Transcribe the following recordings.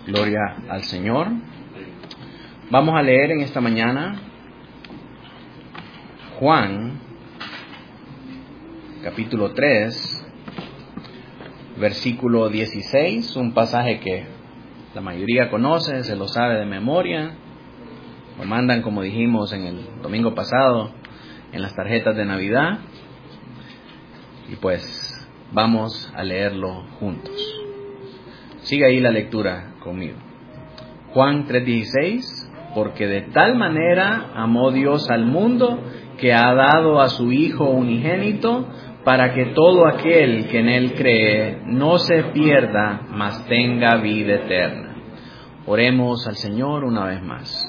Gloria al Señor. Vamos a leer en esta mañana Juan, capítulo 3, versículo 16, un pasaje que la mayoría conoce, se lo sabe de memoria, lo mandan, como dijimos en el domingo pasado, en las tarjetas de Navidad, y pues vamos a leerlo juntos. Sigue ahí la lectura conmigo. Juan 3:16, porque de tal manera amó Dios al mundo que ha dado a su Hijo unigénito, para que todo aquel que en Él cree no se pierda, mas tenga vida eterna. Oremos al Señor una vez más.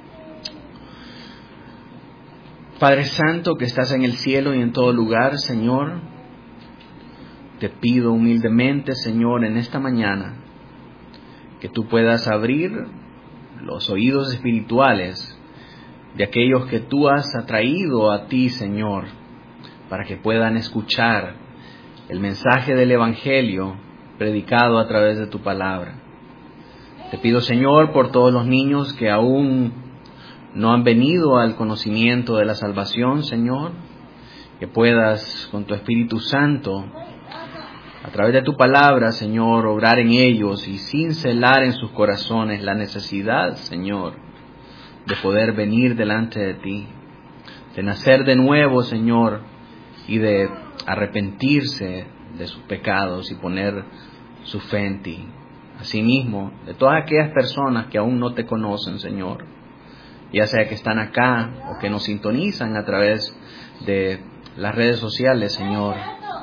Padre Santo que estás en el cielo y en todo lugar, Señor, te pido humildemente, Señor, en esta mañana, que tú puedas abrir los oídos espirituales de aquellos que tú has atraído a ti, Señor, para que puedan escuchar el mensaje del Evangelio predicado a través de tu palabra. Te pido, Señor, por todos los niños que aún no han venido al conocimiento de la salvación, Señor, que puedas con tu Espíritu Santo, a través de tu palabra, Señor, obrar en ellos y cincelar en sus corazones la necesidad, Señor, de poder venir delante de ti, de nacer de nuevo, Señor, y de arrepentirse de sus pecados y poner su fe en ti. Asimismo, de todas aquellas personas que aún no te conocen, Señor, ya sea que están acá o que nos sintonizan a través de las redes sociales, Señor,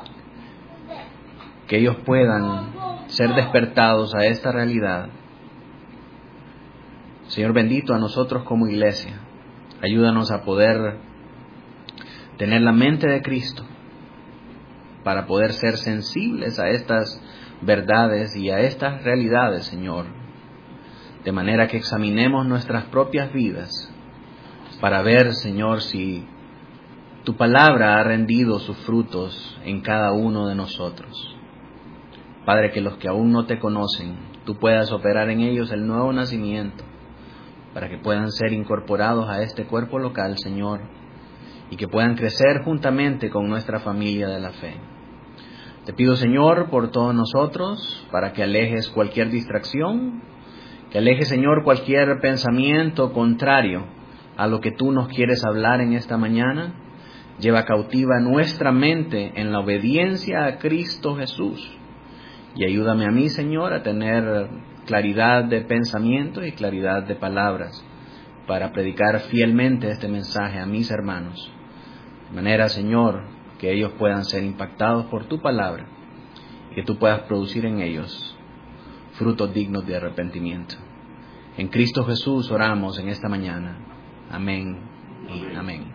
que ellos puedan ser despertados a esta realidad. Señor bendito, a nosotros como iglesia, ayúdanos a poder tener la mente de Cristo para poder ser sensibles a estas verdades y a estas realidades, Señor, de manera que examinemos nuestras propias vidas para ver, Señor, si tu palabra ha rendido sus frutos en cada uno de nosotros. Padre, que los que aún no te conocen, tú puedas operar en ellos el nuevo nacimiento, para que puedan ser incorporados a este cuerpo local, Señor, y que puedan crecer juntamente con nuestra familia de la fe. Te pido, Señor, por todos nosotros, para que alejes cualquier distracción, que alejes, Señor, cualquier pensamiento contrario a lo que tú nos quieres hablar en esta mañana. Lleva cautiva nuestra mente en la obediencia a Cristo Jesús. Y ayúdame a mí, Señor, a tener claridad de pensamiento y claridad de palabras para predicar fielmente este mensaje a mis hermanos. De manera, Señor, que ellos puedan ser impactados por tu palabra y que tú puedas producir en ellos frutos dignos de arrepentimiento. En Cristo Jesús oramos en esta mañana. Amén y amén.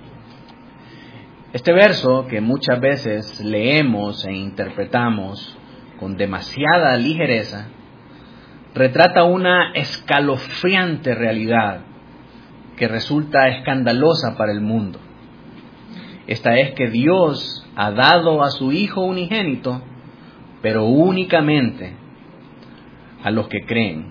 Este verso que muchas veces leemos e interpretamos con demasiada ligereza, retrata una escalofriante realidad que resulta escandalosa para el mundo. Esta es que Dios ha dado a su Hijo unigénito, pero únicamente a los que creen.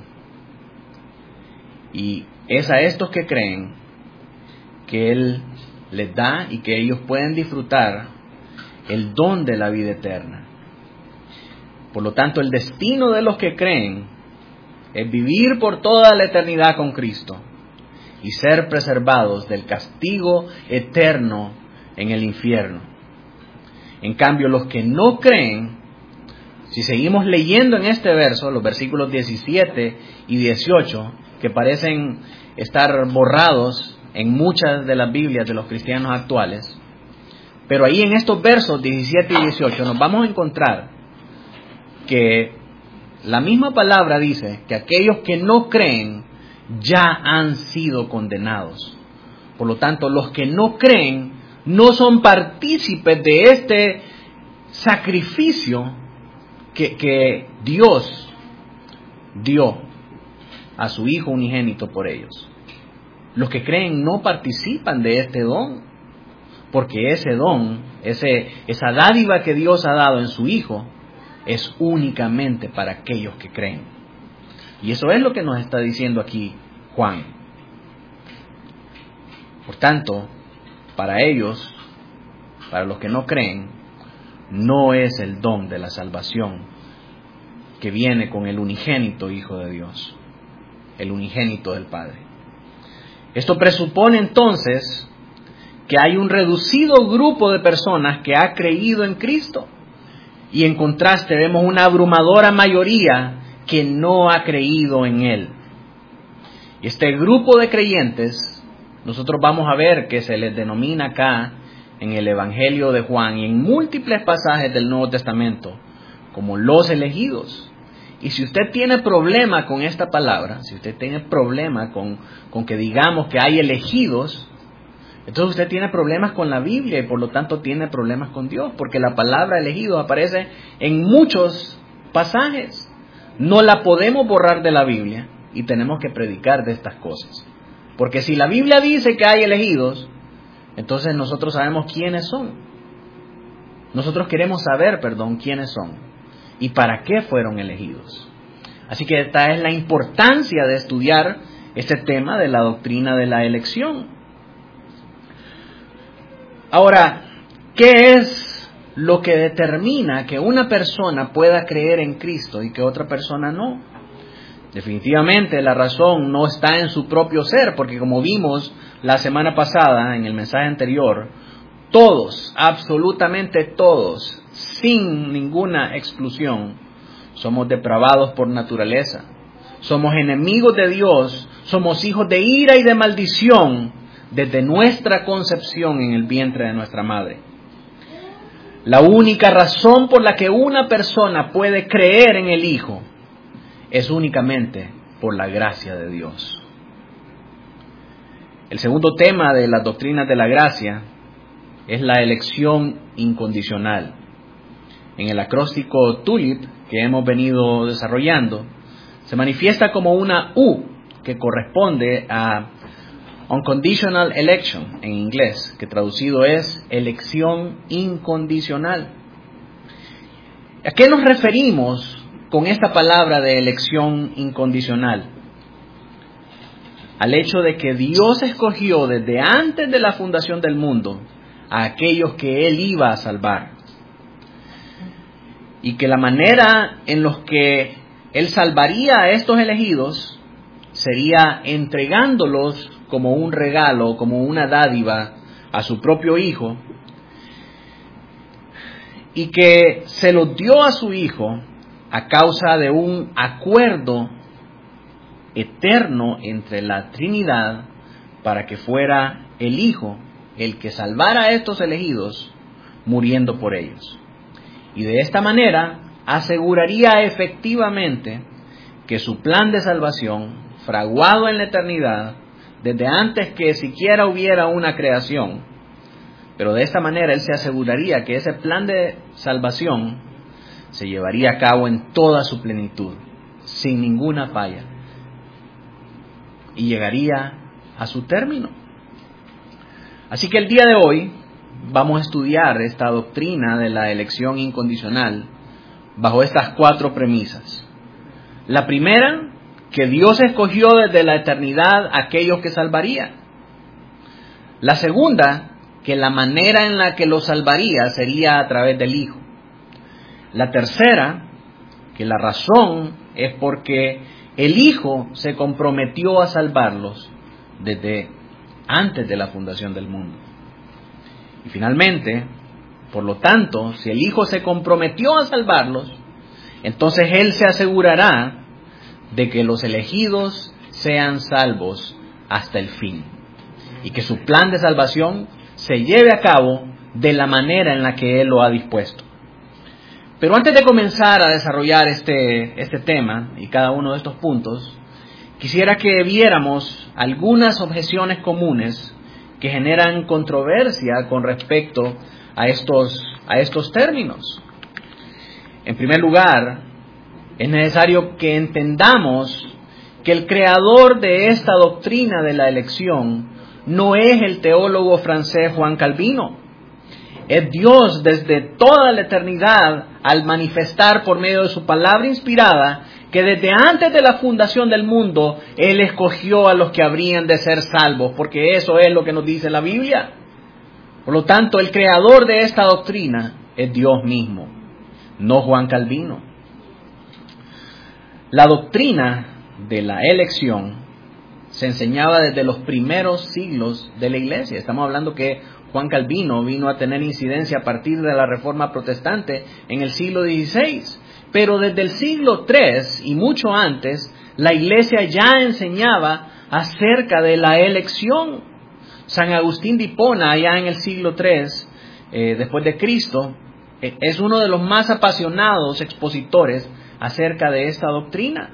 Y es a estos que creen que Él les da y que ellos pueden disfrutar el don de la vida eterna. Por lo tanto, el destino de los que creen es vivir por toda la eternidad con Cristo y ser preservados del castigo eterno en el infierno. En cambio, los que no creen, si seguimos leyendo en este verso, los versículos 17 y 18, que parecen estar borrados en muchas de las Biblias de los cristianos actuales, pero ahí en estos versos 17 y 18 nos vamos a encontrar que la misma palabra dice que aquellos que no creen ya han sido condenados. Por lo tanto, los que no creen no son partícipes de este sacrificio que Dios dio a su Hijo unigénito por ellos. Los que creen no participan de este don, porque ese don, esa dádiva que Dios ha dado en su Hijo, es únicamente para aquellos que creen. Y eso es lo que nos está diciendo aquí Juan. Por tanto, para ellos, para los que no creen, no es el don de la salvación que viene con el unigénito Hijo de Dios, el unigénito del Padre. Esto presupone entonces que hay un reducido grupo de personas que ha creído en Cristo, y en contraste vemos una abrumadora mayoría que no ha creído en Él. Y este grupo de creyentes, nosotros vamos a ver que se les denomina acá en el Evangelio de Juan y en múltiples pasajes del Nuevo Testamento como los elegidos. Y si usted tiene problema con esta palabra, si usted tiene problema con que digamos que hay elegidos, entonces usted tiene problemas con la Biblia y por lo tanto tiene problemas con Dios, porque la palabra elegido aparece en muchos pasajes. No la podemos borrar de la Biblia y tenemos que predicar de estas cosas. Porque si la Biblia dice que hay elegidos, entonces nosotros sabemos quiénes son. Nosotros queremos saber, quiénes son y para qué fueron elegidos. Así que esta es la importancia de estudiar este tema de la doctrina de la elección. Ahora, ¿qué es lo que determina que una persona pueda creer en Cristo y que otra persona no? Definitivamente la razón no está en su propio ser, porque como vimos la semana pasada en el mensaje anterior, todos, absolutamente todos, sin ninguna exclusión, somos depravados por naturaleza, somos enemigos de Dios, somos hijos de ira y de maldición desde nuestra concepción en el vientre de nuestra madre. La única razón por la que una persona puede creer en el Hijo es únicamente por la gracia de Dios. El segundo tema de las doctrinas de la gracia es la elección incondicional. En el acróstico TULIP que hemos venido desarrollando, se manifiesta como una U que corresponde a Unconditional Election en inglés, que traducido es elección incondicional. ¿A qué nos referimos con esta palabra de elección incondicional? Al hecho de que Dios escogió desde antes de la fundación del mundo a aquellos que Él iba a salvar. Y que la manera en los que Él salvaría a estos elegidos sería entregándolos como un regalo, como una dádiva a su propio Hijo, y que se los dio a su Hijo a causa de un acuerdo eterno entre la Trinidad para que fuera el Hijo el que salvara a estos elegidos muriendo por ellos. Y de esta manera aseguraría efectivamente que su plan de salvación, fraguado en la eternidad, desde antes que siquiera hubiera una creación, pero de esta manera Él se aseguraría que ese plan de salvación se llevaría a cabo en toda su plenitud, sin ninguna falla, y llegaría a su término. Así que el día de hoy vamos a estudiar esta doctrina de la elección incondicional bajo estas 4 premisas. La primera, que Dios escogió desde la eternidad a aquellos que salvaría. La segunda, que la manera en la que los salvaría sería a través del Hijo. La tercera, que la razón es porque el Hijo se comprometió a salvarlos desde antes de la fundación del mundo. Y finalmente, por lo tanto, si el Hijo se comprometió a salvarlos, entonces Él se asegurará de que los elegidos sean salvos hasta el fin y que su plan de salvación se lleve a cabo de la manera en la que Él lo ha dispuesto. Pero antes de comenzar a desarrollar este tema y cada uno de estos puntos, quisiera que viéramos algunas objeciones comunes que generan controversia con respecto a estos términos. En primer lugar, es necesario que entendamos que el creador de esta doctrina de la elección no es el teólogo francés Juan Calvino. Es Dios desde toda la eternidad al manifestar por medio de su palabra inspirada que desde antes de la fundación del mundo, Él escogió a los que habrían de ser salvos, porque eso es lo que nos dice la Biblia. Por lo tanto, el creador de esta doctrina es Dios mismo, no Juan Calvino. La doctrina de la elección se enseñaba desde los primeros siglos de la Iglesia. Estamos hablando que Juan Calvino vino a tener incidencia a partir de la Reforma Protestante en el siglo XVI. Pero desde el siglo III y mucho antes, la Iglesia ya enseñaba acerca de la elección. San Agustín de Hipona, allá en el siglo III, después de Cristo, es uno de los más apasionados expositores acerca de esta doctrina.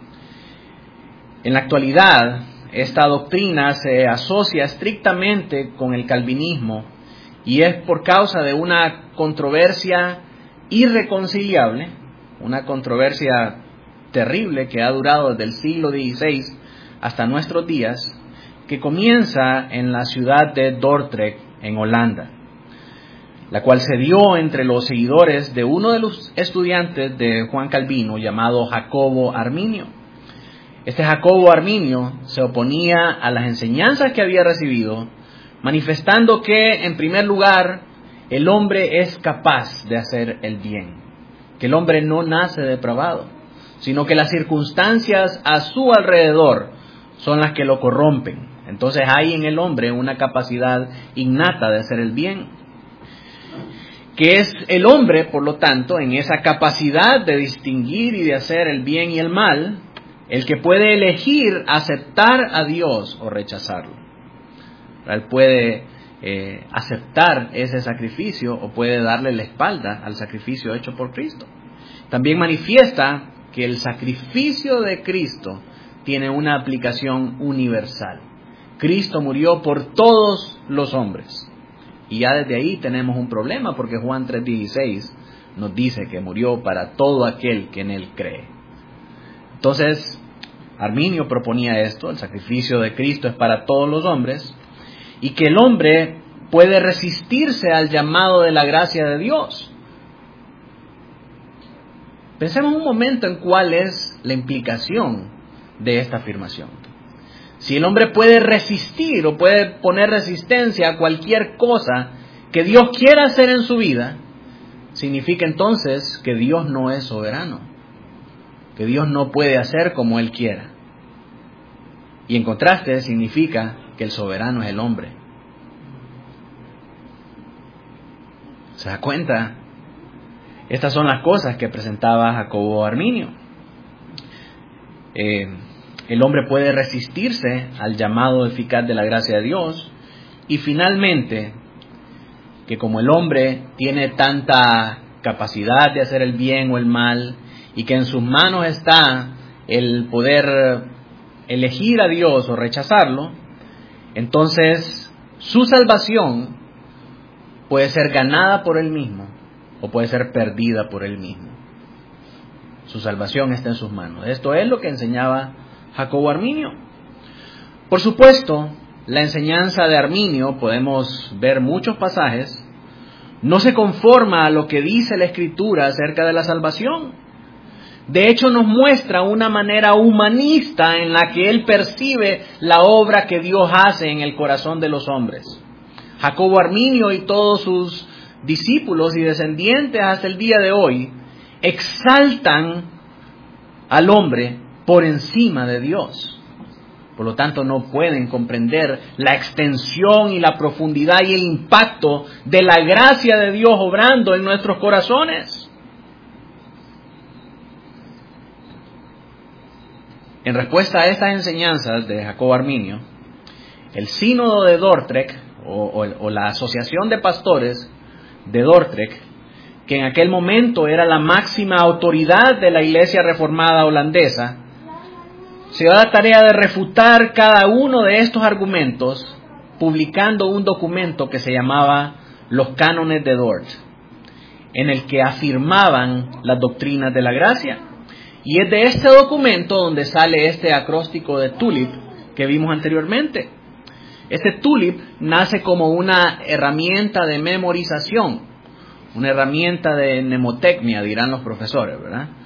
En la actualidad, esta doctrina se asocia estrictamente con el calvinismo y es por causa de una controversia irreconciliable, una controversia terrible que ha durado desde el siglo XVI hasta nuestros días, que comienza en la ciudad de Dordrecht, en Holanda, la cual se dio entre los seguidores de uno de los estudiantes de Juan Calvino llamado Jacobo Arminio. Este Jacobo Arminio se oponía a las enseñanzas que había recibido, manifestando que, en primer lugar, el hombre es capaz de hacer el bien, que el hombre no nace depravado, sino que las circunstancias a su alrededor son las que lo corrompen. Entonces hay en el hombre una capacidad innata de hacer el bien, que es el hombre, por lo tanto, en esa capacidad de distinguir y de hacer el bien y el mal, el que puede elegir aceptar a Dios o rechazarlo. Él puede aceptar ese sacrificio o puede darle la espalda al sacrificio hecho por Cristo. También manifiesta que el sacrificio de Cristo tiene una aplicación universal. Cristo murió por todos los hombres. Y ya desde ahí tenemos un problema, porque Juan 3:16 nos dice que murió para todo aquel que en Él cree. Entonces, Arminio proponía esto: el sacrificio de Cristo es para todos los hombres, y que el hombre puede resistirse al llamado de la gracia de Dios. Pensemos un momento en cuál es la implicación de esta afirmación. Si el hombre puede resistir o puede poner resistencia a cualquier cosa que Dios quiera hacer en su vida, significa entonces que Dios no es soberano, que Dios no puede hacer como Él quiera. Y en contraste significa que el soberano es el hombre. ¿Se da cuenta? Estas son las cosas que presentaba Jacobo Arminio. El hombre puede resistirse al llamado eficaz de la gracia de Dios. Y finalmente, que como el hombre tiene tanta capacidad de hacer el bien o el mal, y que en sus manos está el poder elegir a Dios o rechazarlo, entonces su salvación puede ser ganada por él mismo o puede ser perdida por él mismo. Su salvación está en sus manos. Esto es lo que enseñaba Jacobo Arminio. Por supuesto, la enseñanza de Arminio, podemos ver muchos pasajes, no se conforma a lo que dice la Escritura acerca de la salvación. De hecho, nos muestra una manera humanista en la que él percibe la obra que Dios hace en el corazón de los hombres. Jacobo Arminio y todos sus discípulos y descendientes hasta el día de hoy exaltan al hombre por encima de Dios. Por lo tanto, no pueden comprender la extensión y la profundidad y el impacto de la gracia de Dios obrando en nuestros corazones. En respuesta a estas enseñanzas de Jacobo Arminio, el sínodo de Dordrecht, o la asociación de pastores de Dordrecht, que en aquel momento era la máxima autoridad de la iglesia reformada holandesa, se dio la tarea de refutar cada uno de estos argumentos, publicando un documento que se llamaba Los Cánones de Dort, en el que afirmaban las doctrinas de la gracia. Y es de este documento donde sale este acróstico de TULIP que vimos anteriormente. Este TULIP nace como una herramienta de memorización, una herramienta de mnemotecnia, dirán los profesores, ¿verdad?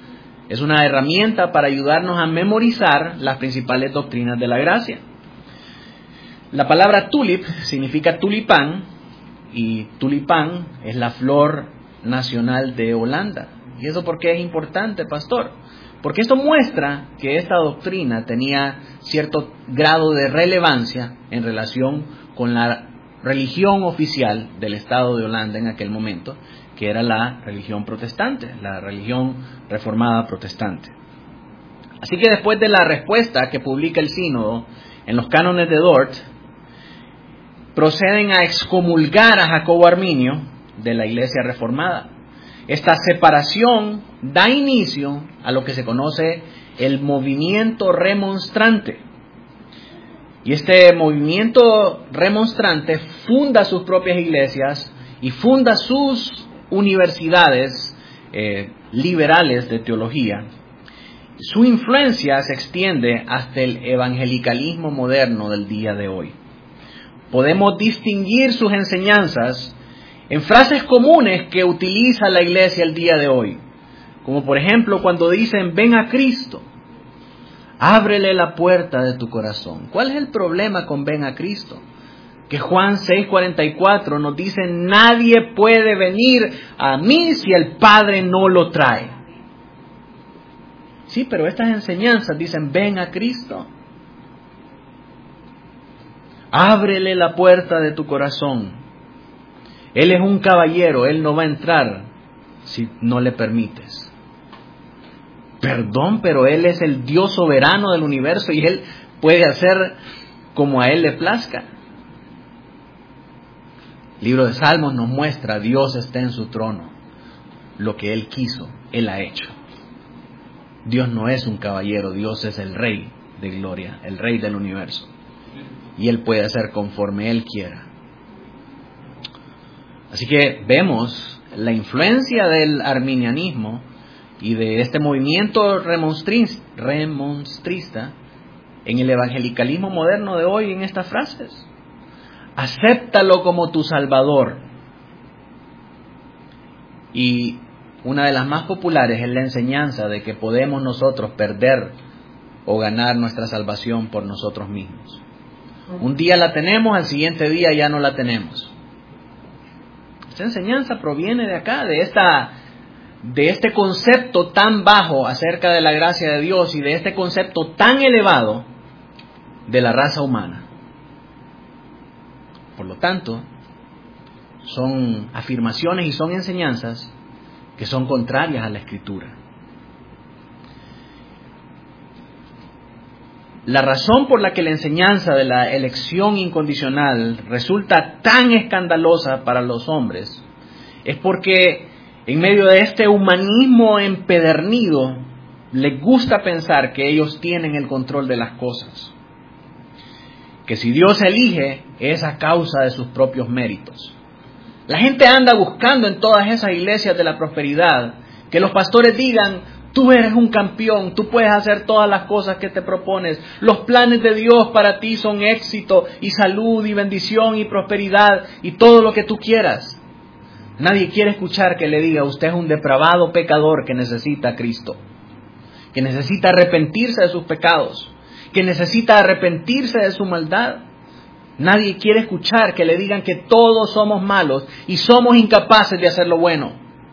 Es una herramienta para ayudarnos a memorizar las principales doctrinas de la gracia. La palabra tulip significa tulipán, y tulipán es la flor nacional de Holanda. ¿Y eso por qué es importante, pastor? Porque esto muestra que esta doctrina tenía cierto grado de relevancia en relación con la religión oficial del Estado de Holanda en aquel momento, que era la religión protestante, la religión reformada protestante. Así que después de la respuesta que publica el sínodo en los cánones de Dort, proceden a excomulgar a Jacobo Arminio de la Iglesia reformada. Esta separación da inicio a lo que se conoce el movimiento remonstrante. Y este movimiento remonstrante funda sus propias iglesias y funda sus universidades liberales de teología. Su influencia se extiende hasta el evangelicalismo moderno del día de hoy. Podemos distinguir sus enseñanzas en frases comunes que utiliza la iglesia el día de hoy, como por ejemplo cuando dicen: ven a Cristo, ábrele la puerta de tu corazón. ¿Cuál es el problema con ven a Cristo? Que Juan 6:44 nos dice: nadie puede venir a mí si el Padre no lo trae. Sí, pero estas enseñanzas dicen: ven a Cristo, ábrele la puerta de tu corazón. Él es un caballero, Él no va a entrar si no le permites. Perdón, pero Él es el Dios soberano del universo y Él puede hacer como a Él le plazca. El libro de Salmos nos muestra: Dios está en su trono. Lo que Él quiso, Él ha hecho. Dios no es un caballero, Dios es el Rey de gloria, el Rey del universo. Y Él puede hacer conforme Él quiera. Así que vemos la influencia del arminianismo y de este movimiento remonstrista en el evangelicalismo moderno de hoy en estas frases. Acéptalo como tu Salvador. Y una de las más populares es la enseñanza de que podemos nosotros perder o ganar nuestra salvación por nosotros mismos. Un día la tenemos, al siguiente día ya no la tenemos. Esta enseñanza proviene de acá, de este concepto tan bajo acerca de la gracia de Dios y de este concepto tan elevado de la raza humana. Por lo tanto, son afirmaciones y son enseñanzas que son contrarias a la Escritura. La razón por la que la enseñanza de la elección incondicional resulta tan escandalosa para los hombres es porque en medio de este humanismo empedernido les gusta pensar que ellos tienen el control de las cosas. Que si Dios elige es a causa de sus propios méritos. La gente anda buscando en todas esas iglesias de la prosperidad que los pastores digan: tú eres un campeón, tú puedes hacer todas las cosas que te propones. Los planes de Dios para ti son éxito y salud y bendición y prosperidad y todo lo que tú quieras. Nadie quiere escuchar que le diga: usted es un depravado pecador que necesita a Cristo, que necesita arrepentirse de sus pecados, que necesita arrepentirse de su maldad. Nadie quiere escuchar que le digan que todos somos malos y somos incapaces de hacer lo bueno.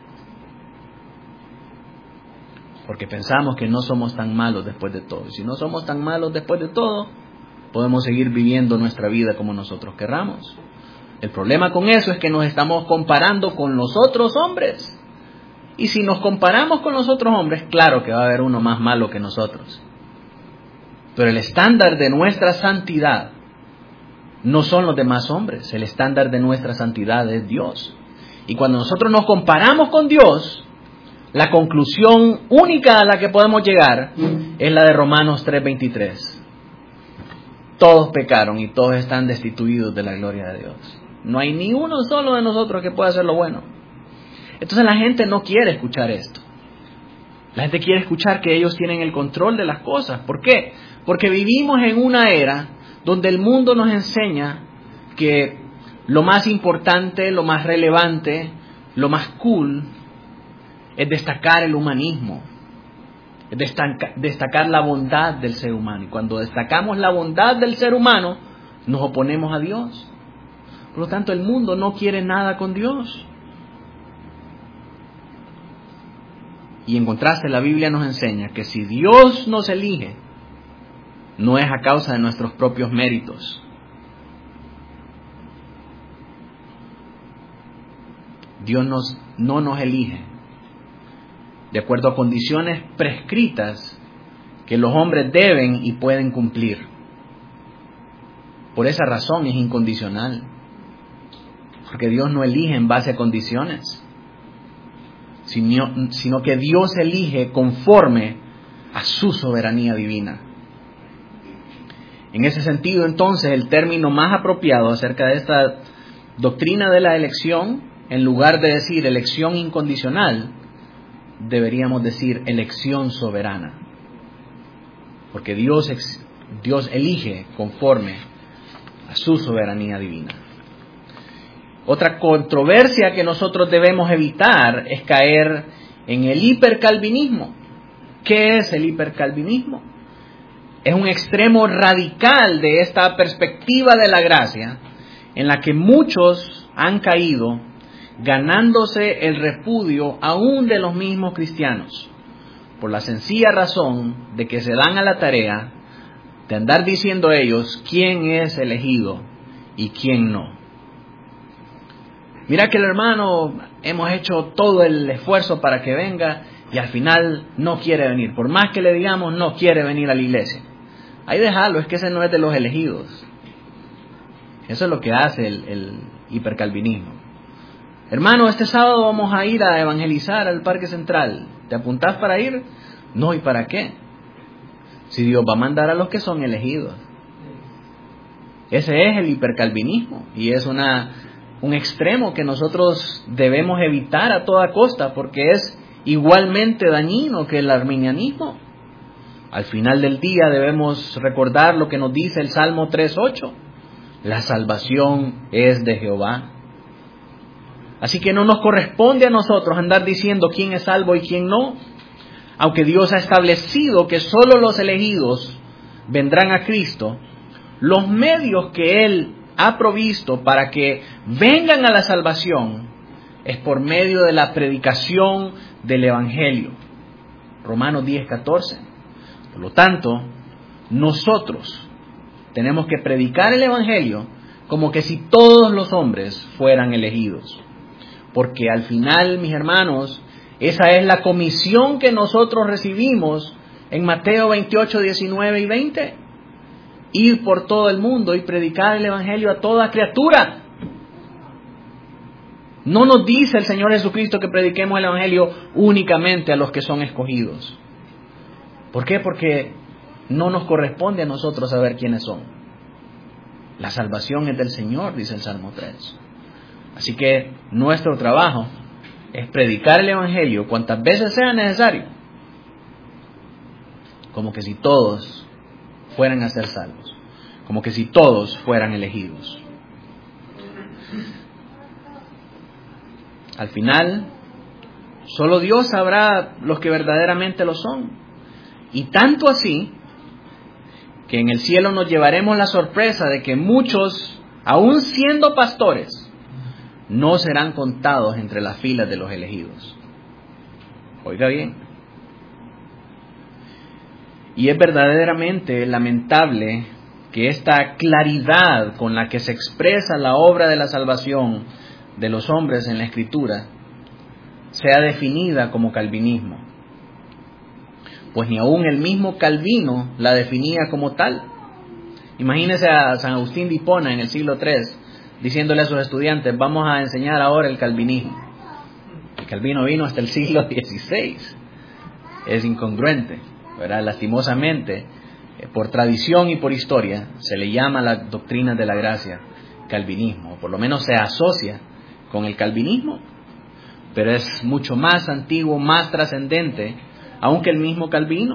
Porque pensamos que no somos tan malos después de todo. Y si no somos tan malos después de todo, podemos seguir viviendo nuestra vida como nosotros querramos. El problema con eso es que nos estamos comparando con los otros hombres. Y si nos comparamos con los otros hombres, claro que va a haber uno más malo que nosotros. Pero el estándar de nuestra santidad no son los demás hombres. El estándar de nuestra santidad es Dios. Y cuando nosotros nos comparamos con Dios, la conclusión única a la que podemos llegar es la de Romanos 3:23. Todos pecaron y todos están destituidos de la gloria de Dios. No hay ni uno solo de nosotros que pueda hacer lo bueno. Entonces la gente no quiere escuchar esto. La gente quiere escuchar que ellos tienen el control de las cosas. ¿Por qué? Porque vivimos en una era donde el mundo nos enseña que lo más importante, lo más relevante, lo más cool es destacar el humanismo. destacar la bondad del ser humano. Y cuando destacamos la bondad del ser humano, nos oponemos a Dios. Por lo tanto, el mundo no quiere nada con Dios. Y en contraste, la Biblia nos enseña que si Dios nos elige, no es a causa de nuestros propios méritos. Dios no nos elige de acuerdo a condiciones prescritas que los hombres deben y pueden cumplir. Por esa razón es incondicional, porque Dios no elige en base a condiciones, sino que Dios elige conforme a su soberanía divina. En ese sentido, entonces, el término más apropiado acerca de esta doctrina de la elección, en lugar de decir elección incondicional, deberíamos decir elección soberana. Porque Dios elige conforme a su soberanía divina. Otra controversia que nosotros debemos evitar es caer en el hipercalvinismo. ¿Qué es el hipercalvinismo? Es un extremo radical de esta perspectiva de la gracia en la que muchos han caído, ganándose el repudio aún de los mismos cristianos, por la sencilla razón de que se dan a la tarea de andar diciendo ellos quién es elegido y quién no. Mira que el hermano, hemos hecho todo el esfuerzo para que venga y al final no quiere venir. Por más que le digamos, no quiere venir a la iglesia. Ahí déjalo, es que ese no es de los elegidos. Eso es lo que hace el hipercalvinismo. Hermano, este sábado vamos a ir a evangelizar al Parque Central. ¿Te apuntás para ir? No, ¿y para qué? Si Dios va a mandar a los que son elegidos. Ese es el hipercalvinismo y es un extremo que nosotros debemos evitar a toda costa porque es igualmente dañino que el arminianismo. Al final del día debemos recordar lo que nos dice el Salmo 3:8. La salvación es de Jehová. Así que no nos corresponde a nosotros andar diciendo quién es salvo y quién no. Aunque Dios ha establecido que solo los elegidos vendrán a Cristo, los medios que Él ha provisto para que vengan a la salvación es por medio de la predicación del Evangelio. Romanos 10:14. Por lo tanto, nosotros tenemos que predicar el Evangelio como que si todos los hombres fueran elegidos. Porque al final, mis hermanos, esa es la comisión que nosotros recibimos en Mateo 28, 19 y 20. Ir por todo el mundo y predicar el Evangelio a toda criatura. No nos dice el Señor Jesucristo que prediquemos el Evangelio únicamente a los que son escogidos. ¿Por qué? Porque no nos corresponde a nosotros saber quiénes son. La salvación es del Señor, dice el Salmo 3. Así que nuestro trabajo es predicar el Evangelio cuantas veces sea necesario, como que si todos fueran a ser salvos, como que si todos fueran elegidos. Al final, solo Dios sabrá los que verdaderamente lo son. Y tanto así, que en el cielo nos llevaremos la sorpresa de que muchos, aún siendo pastores, no serán contados entre las filas de los elegidos. Oiga bien. Y es verdaderamente lamentable que esta claridad con la que se expresa la obra de la salvación de los hombres en la Escritura sea definida como calvinismo. Pues ni aún el mismo Calvino la definía como tal. Imagínese a San Agustín de Hipona en el siglo III diciéndole a sus estudiantes, vamos a enseñar ahora el calvinismo. El Calvino vino hasta el siglo XVI. Es incongruente, ¿verdad? Lastimosamente, por tradición y por historia, se le llama la doctrina de la gracia calvinismo, por lo menos se asocia con el calvinismo, pero es mucho más antiguo, más trascendente, aunque el mismo Calvino.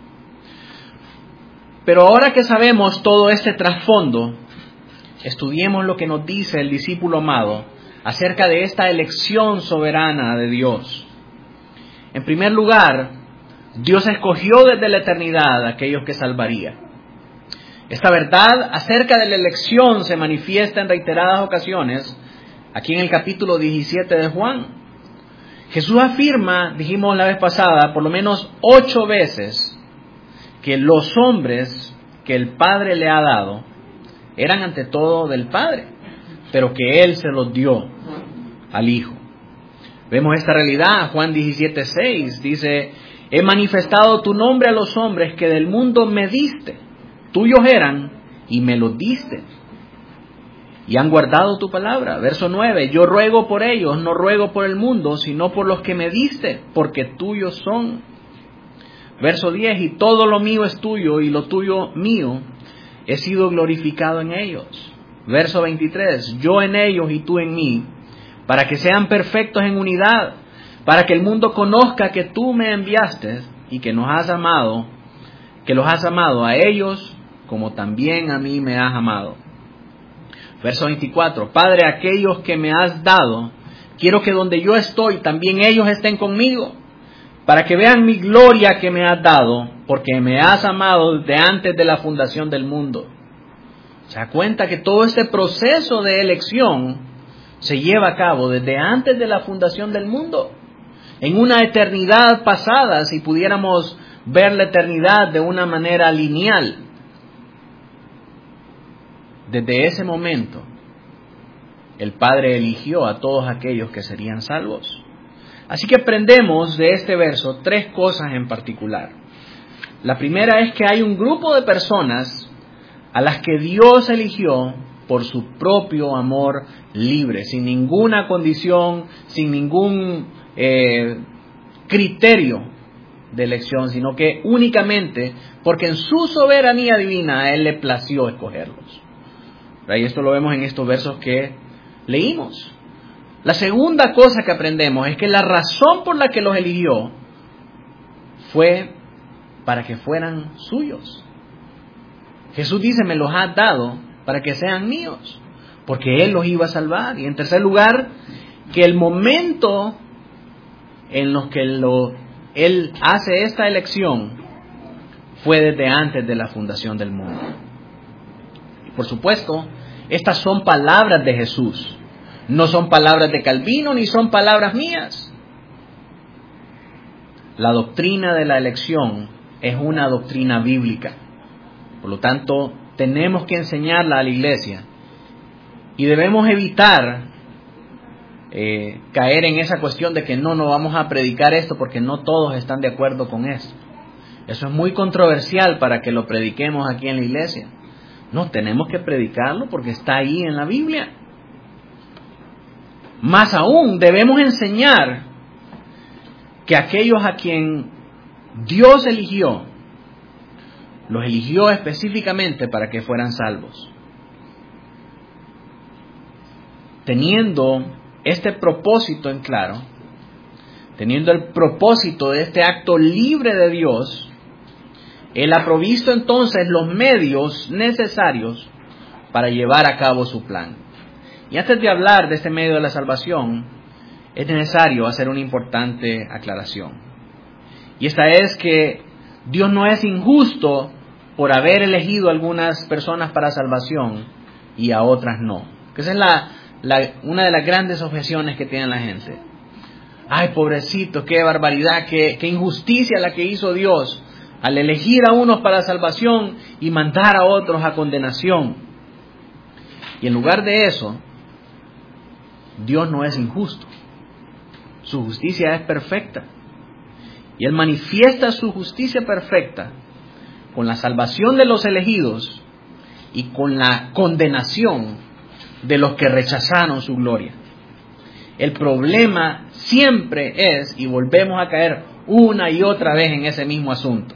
Pero ahora que sabemos todo este trasfondo, estudiemos lo que nos dice el discípulo amado acerca de esta elección soberana de Dios. En primer lugar, Dios escogió desde la eternidad a aquellos que salvaría. Esta verdad acerca de la elección se manifiesta en reiteradas ocasiones aquí en el capítulo 17 de Juan. Jesús afirma, dijimos la vez pasada, por lo menos 8 veces que los hombres que el Padre le ha dado eran ante todo del Padre, pero que Él se los dio al Hijo. Vemos esta realidad. Juan 17:6 dice: he manifestado tu nombre a los hombres que del mundo me diste. Tuyos eran y me los diste. Y han guardado tu palabra. Verso 9: yo ruego por ellos, no ruego por el mundo, sino por los que me diste, porque tuyos son. Verso 10: y todo lo mío es tuyo y lo tuyo mío. He sido glorificado en ellos. Verso 23: yo en ellos y tú en mí, para que sean perfectos en unidad, para que el mundo conozca que tú me enviaste y que nos has amado, que los has amado a ellos como también a mí me has amado. Verso 24: Padre, aquellos que me has dado, quiero que donde yo estoy también ellos estén conmigo, para que vean mi gloria que me has dado, porque me has amado desde antes de la fundación del mundo. Se da cuenta que todo este proceso de elección se lleva a cabo desde antes de la fundación del mundo, en una eternidad pasada, si pudiéramos ver la eternidad de una manera lineal. Desde ese momento, el Padre eligió a todos aquellos que serían salvos. Así que aprendemos de este verso 3 cosas en particular. La primera es que hay un grupo de personas a las que Dios eligió por su propio amor libre, sin ninguna condición, sin ningún criterio de elección, sino que únicamente porque en su soberanía divina a Él le plació escogerlos. Y esto lo vemos en estos versos que leímos. La segunda cosa que aprendemos es que la razón por la que los eligió fue para que fueran suyos. Jesús dice: me los has dado para que sean míos, porque Él los iba a salvar. Y en tercer lugar, que el momento en los que Él hace esta elección fue desde antes de la fundación del mundo. Y por supuesto, estas son palabras de Jesús. No son palabras de Calvino ni son palabras mías. La doctrina de la elección es una doctrina bíblica. Por lo tanto, tenemos que enseñarla a la iglesia. Y debemos evitar caer en esa cuestión de que no vamos a predicar esto porque no todos están de acuerdo con esto. Eso es muy controversial para que lo prediquemos aquí en la iglesia. No, tenemos que predicarlo porque está ahí en la Biblia. Más aún, debemos enseñar que aquellos a quien Dios eligió, los eligió específicamente para que fueran salvos. Teniendo este propósito en claro, teniendo el propósito de este acto libre de Dios, Él ha provisto entonces los medios necesarios para llevar a cabo su plan. Y antes de hablar de este medio de la salvación, es necesario hacer una importante aclaración. Y esta es que Dios no es injusto por haber elegido a algunas personas para salvación y a otras no. Esa es una de las grandes objeciones que tiene la gente. Ay, pobrecito, qué barbaridad, qué injusticia la que hizo Dios al elegir a unos para salvación y mandar a otros a condenación. Y en lugar de eso, Dios no es injusto. Su justicia es perfecta. Y Él manifiesta su justicia perfecta con la salvación de los elegidos y con la condenación de los que rechazaron su gloria. El problema siempre es, y volvemos a caer una y otra vez en ese mismo asunto,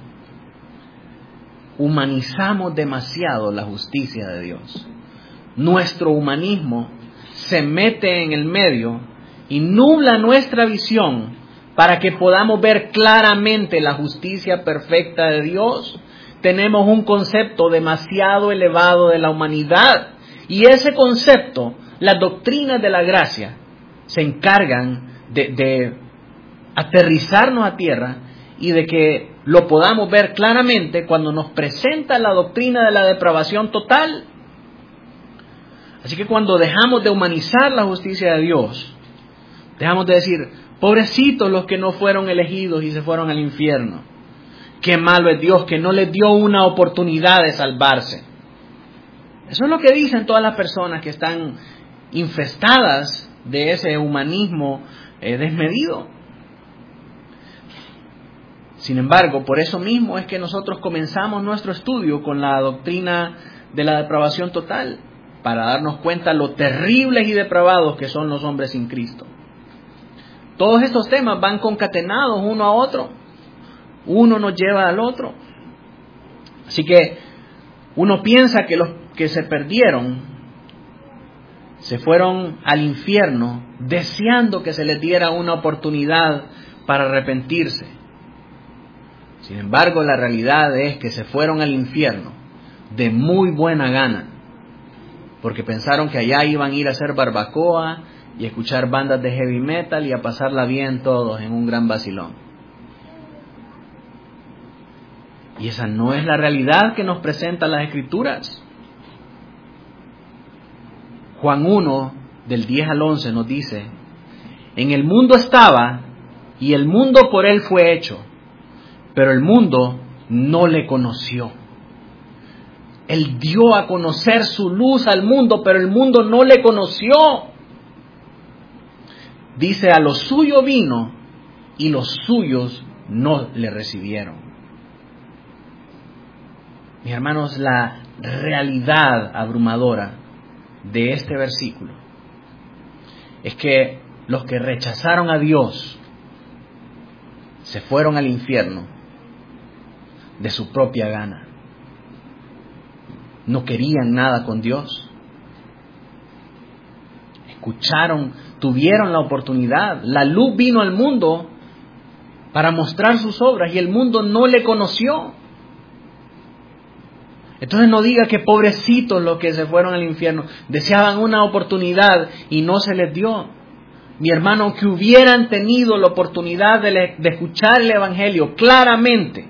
humanizamos demasiado la justicia de Dios. Nuestro humanismo se mete en el medio y nubla nuestra visión para que podamos ver claramente la justicia perfecta de Dios. Tenemos un concepto demasiado elevado de la humanidad, y ese concepto, las doctrinas de la gracia, se encargan de aterrizarnos a tierra y de que lo podamos ver claramente cuando nos presenta la doctrina de la depravación total. Así que cuando dejamos de humanizar la justicia de Dios, dejamos de decir, pobrecitos los que no fueron elegidos y se fueron al infierno. Qué malo es Dios que no les dio una oportunidad de salvarse. Eso es lo que dicen todas las personas que están infestadas de ese humanismo desmedido. Sin embargo, por eso mismo es que nosotros comenzamos nuestro estudio con la doctrina de la depravación total, para darnos cuenta lo terribles y depravados que son los hombres sin Cristo. Todos estos temas van concatenados uno a otro. Uno nos lleva al otro. Así que uno piensa que los que se perdieron se fueron al infierno deseando que se les diera una oportunidad para arrepentirse. Sin embargo, la realidad es que se fueron al infierno de muy buena gana, porque pensaron que allá iban a ir a hacer barbacoa y a escuchar bandas de heavy metal y a pasarla bien todos en un gran vacilón. Y esa no es la realidad que nos presentan las Escrituras. Juan 1, del 10 al 11 nos dice, en el mundo estaba y el mundo por él fue hecho, pero el mundo no le conoció. Él dio a conocer su luz al mundo, pero el mundo no le conoció. Dice, a lo suyo vino y los suyos no le recibieron. Mis hermanos, la realidad abrumadora de este versículo es que los que rechazaron a Dios se fueron al infierno de su propia gana. No querían nada con Dios. Escucharon, tuvieron la oportunidad. La luz vino al mundo para mostrar sus obras y el mundo no le conoció. Entonces no diga que pobrecitos los que se fueron al infierno. Deseaban una oportunidad y no se les dio. Mi hermano, que hubieran tenido la oportunidad de escuchar el Evangelio claramente,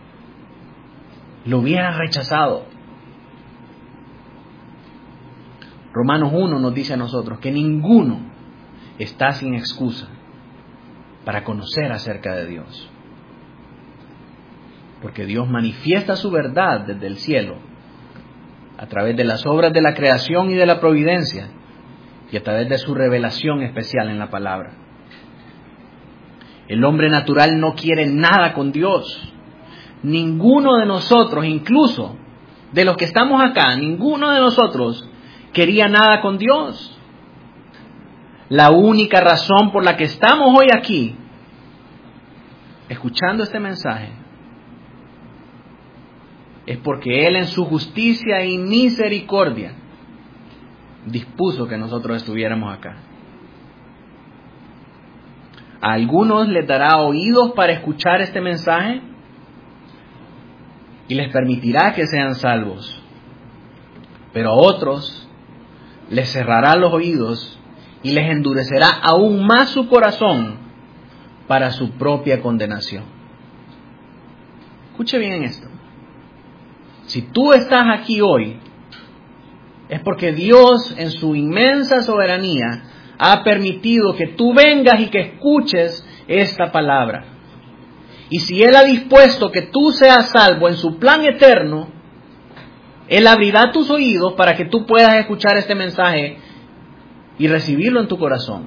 lo hubieran rechazado. Romanos 1 nos dice a nosotros que ninguno está sin excusa para conocer acerca de Dios. Porque Dios manifiesta su verdad desde el cielo a través de las obras de la creación y de la providencia y a través de su revelación especial en la palabra. El hombre natural no quiere nada con Dios. Ninguno de nosotros, incluso de los que estamos acá, ninguno de nosotros quería nada con Dios. La única razón por la que estamos hoy aquí, escuchando este mensaje, es porque Él en su justicia y misericordia dispuso que nosotros estuviéramos acá. A algunos les dará oídos para escuchar este mensaje y les permitirá que sean salvos. Pero a otros les cerrará los oídos y les endurecerá aún más su corazón para su propia condenación. Escuche bien esto. Si tú estás aquí hoy, es porque Dios en su inmensa soberanía ha permitido que tú vengas y que escuches esta palabra. Y si Él ha dispuesto que tú seas salvo en su plan eterno, Él abrirá tus oídos para que tú puedas escuchar este mensaje y recibirlo en tu corazón.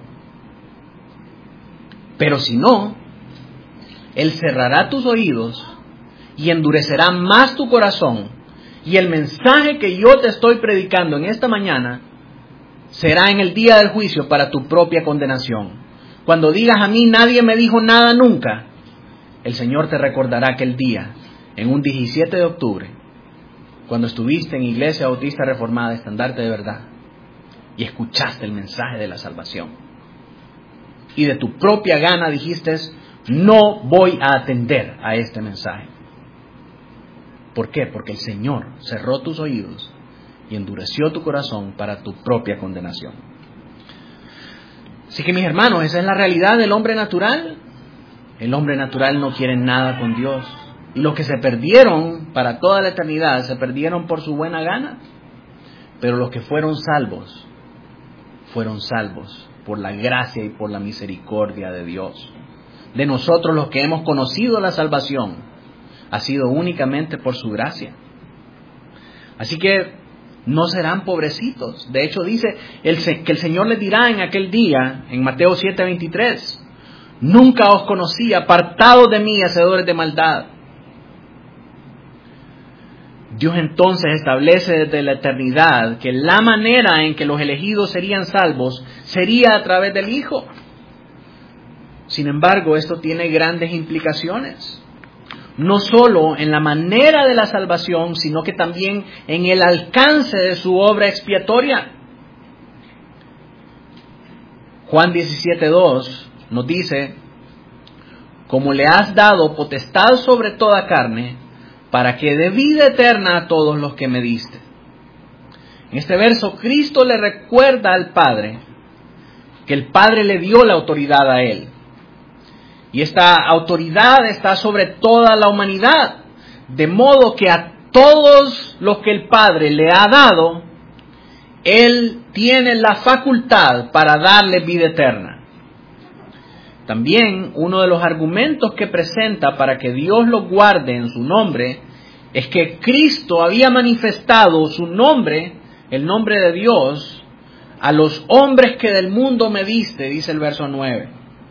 Pero si no, Él cerrará tus oídos y endurecerá más tu corazón. Y el mensaje que yo te estoy predicando en esta mañana será en el día del juicio para tu propia condenación. Cuando digas, a mí nadie me dijo nada nunca, el Señor te recordará aquel día, en un 17 de octubre, cuando estuviste en Iglesia Bautista Reformada, Estandarte de Verdad, y escuchaste el mensaje de la salvación. Y de tu propia gana dijiste, no voy a atender a este mensaje. ¿Por qué? Porque el Señor cerró tus oídos y endureció tu corazón para tu propia condenación. Así que mis hermanos, esa es la realidad del hombre natural. El hombre natural no quiere nada con Dios. Y los que se perdieron para toda la eternidad, se perdieron por su buena gana. Pero los que fueron salvos por la gracia y por la misericordia de Dios. De nosotros los que hemos conocido la salvación, ha sido únicamente por su gracia. Así que no serán pobrecitos. De hecho dice que el Señor les dirá en aquel día, en Mateo 7:23, nunca os conocí, apartados de mí, hacedores de maldad. Dios entonces establece desde la eternidad que la manera en que los elegidos serían salvos sería a través del Hijo. Sin embargo, esto tiene grandes implicaciones. No solo en la manera de la salvación, sino que también en el alcance de su obra expiatoria. Juan 17:2 nos dice, como le has dado potestad sobre toda carne, para que dé vida eterna a todos los que me diste. En este verso, Cristo le recuerda al Padre que el Padre le dio la autoridad a Él. Y esta autoridad está sobre toda la humanidad, de modo que a todos los que el Padre le ha dado, Él tiene la facultad para darle vida eterna. También uno de los argumentos que presenta para que Dios lo guarde en su nombre es que Cristo había manifestado su nombre, el nombre de Dios, a los hombres que del mundo me diste, dice el verso 9.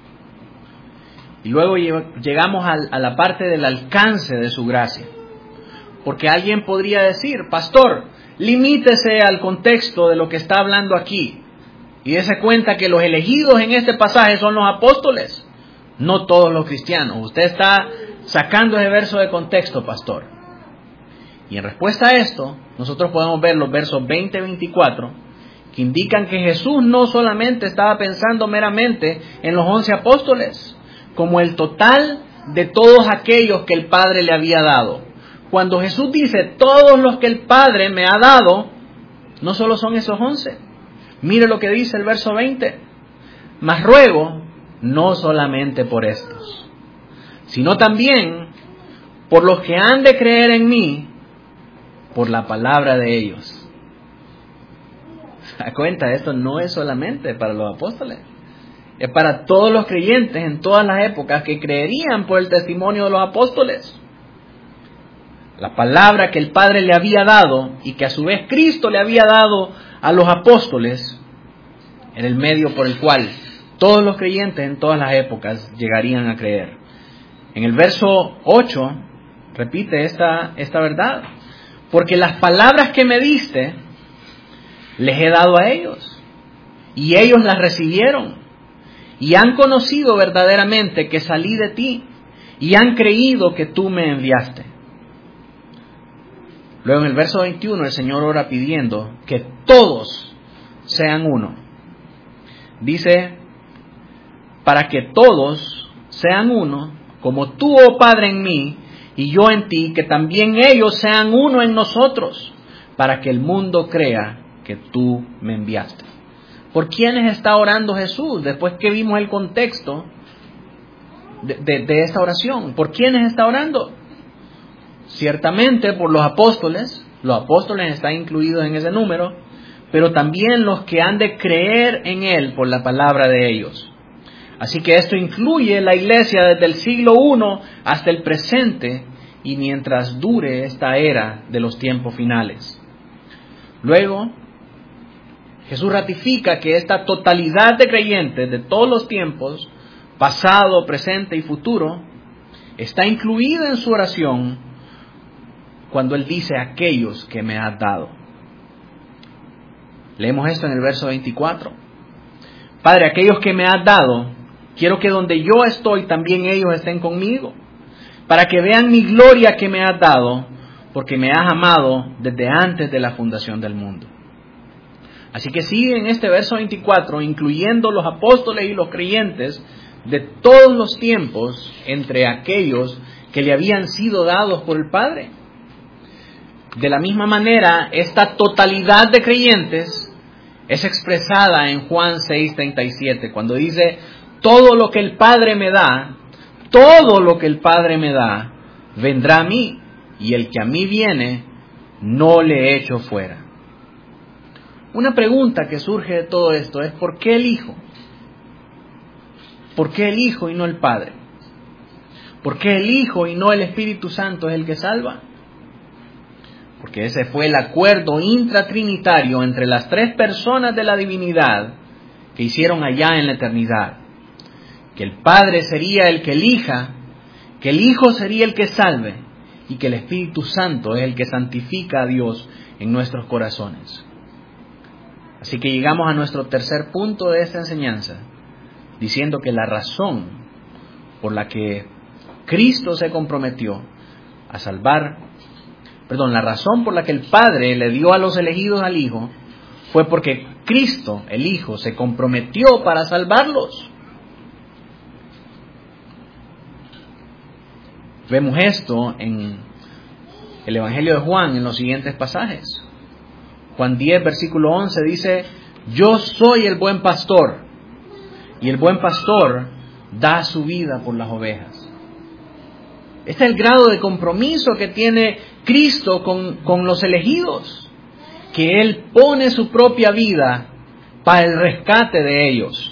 Y luego llegamos a la parte del alcance de su gracia. Porque alguien podría decir, pastor, limítese al contexto de lo que está hablando aquí. Y dése cuenta que los elegidos en este pasaje son los apóstoles, no todos los cristianos. Usted está sacando ese verso de contexto, pastor. Y en respuesta a esto, nosotros podemos ver los versos 20 y 24, que indican que Jesús no solamente estaba pensando meramente en los 11 apóstoles, como el total de todos aquellos que el Padre le había dado. Cuando Jesús dice, todos los que el Padre me ha dado, no solo son esos 11. Mire lo que dice el verso 20. Mas ruego, no solamente por estos, sino también por los que han de creer en mí, por la palabra de ellos. ¿Se da cuenta? Esto no es solamente para los apóstoles. Es para todos los creyentes en todas las épocas que creerían por el testimonio de los apóstoles. La palabra que el Padre le había dado y que a su vez Cristo le había dado a los apóstoles, en el medio por el cual todos los creyentes en todas las épocas llegarían a creer. En el verso 8 repite esta verdad. Porque las palabras que me diste, les he dado a ellos, y ellos las recibieron, y han conocido verdaderamente que salí de ti, y han creído que tú me enviaste. Luego en el verso 21 el Señor ora pidiendo que todos sean uno. Dice, para que todos sean uno, como tú, oh Padre, en mí, y yo en ti, que también ellos sean uno en nosotros, para que el mundo crea que tú me enviaste. ¿Por quiénes está orando Jesús? Después que vimos el contexto de esta oración, ¿por quiénes está orando? Ciertamente por los apóstoles están incluidos en ese número, pero también los que han de creer en Él por la palabra de ellos. Así que esto incluye la iglesia desde el siglo I hasta el presente y mientras dure esta era de los tiempos finales. Luego, Jesús ratifica que esta totalidad de creyentes de todos los tiempos, pasado, presente y futuro, está incluida en su oración cuando Él dice aquellos que me has dado. Leemos esto en el verso 24. Padre, aquellos que me has dado, quiero que donde yo estoy también ellos estén conmigo, para que vean mi gloria que me has dado, porque me has amado desde antes de la fundación del mundo. Así que sigue en este verso 24, incluyendo los apóstoles y los creyentes de todos los tiempos entre aquellos que le habían sido dados por el Padre. De la misma manera, esta totalidad de creyentes es expresada en Juan 6:37, cuando dice, todo lo que el Padre me da, todo lo que el Padre me da vendrá a mí, y el que a mí viene no le echo fuera. Una pregunta que surge de todo esto es: ¿por qué el Hijo? ¿Por qué el Hijo y no el Padre? ¿Por qué el Hijo y no el Espíritu Santo es el que salva? Porque ese fue el acuerdo intratrinitario entre las tres personas de la divinidad que hicieron allá en la eternidad. Que el Padre sería el que elija, que el Hijo sería el que salve y que el Espíritu Santo es el que santifica a Dios en nuestros corazones. Así que llegamos a nuestro tercer punto de esta enseñanza, diciendo que la razón por la que Cristo se comprometió a salvar, la razón por la que el Padre le dio a los elegidos al Hijo fue porque Cristo, el Hijo, se comprometió para salvarlos. Vemos esto en el Evangelio de Juan en los siguientes pasajes. Juan 10, versículo 11 dice: yo soy el buen pastor, y el buen pastor da su vida por las ovejas. Este es el grado de compromiso que tiene Cristo con los elegidos, que Él pone su propia vida para el rescate de ellos.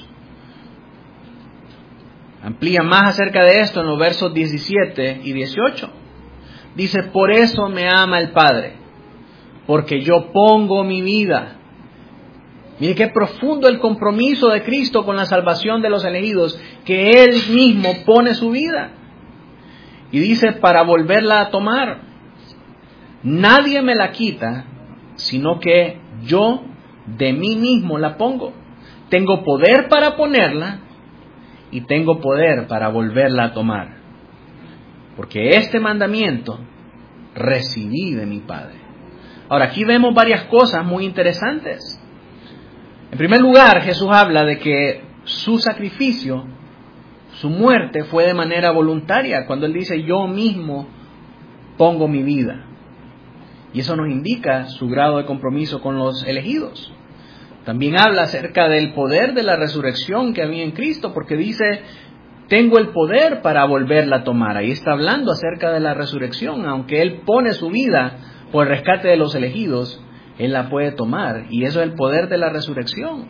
Amplía más acerca de esto en los versos 17 y 18. Dice: por eso me ama el Padre, porque yo pongo mi vida. Mire qué profundo el compromiso de Cristo con la salvación de los elegidos, que Él mismo pone su vida. Y dice: para volverla a tomar. Nadie me la quita, sino que yo de mí mismo la pongo. Tengo poder para ponerla y tengo poder para volverla a tomar. Porque este mandamiento recibí de mi Padre. Ahora, aquí vemos varias cosas muy interesantes. En primer lugar, Jesús habla de que su sacrificio, su muerte, fue de manera voluntaria, cuando Él dice: yo mismo pongo mi vida. Y eso nos indica su grado de compromiso con los elegidos. También habla acerca del poder de la resurrección que había en Cristo, porque dice: tengo el poder para volverla a tomar. Ahí está hablando acerca de la resurrección. Aunque Él pone su vida por el rescate de los elegidos, Él la puede tomar. Y eso es el poder de la resurrección.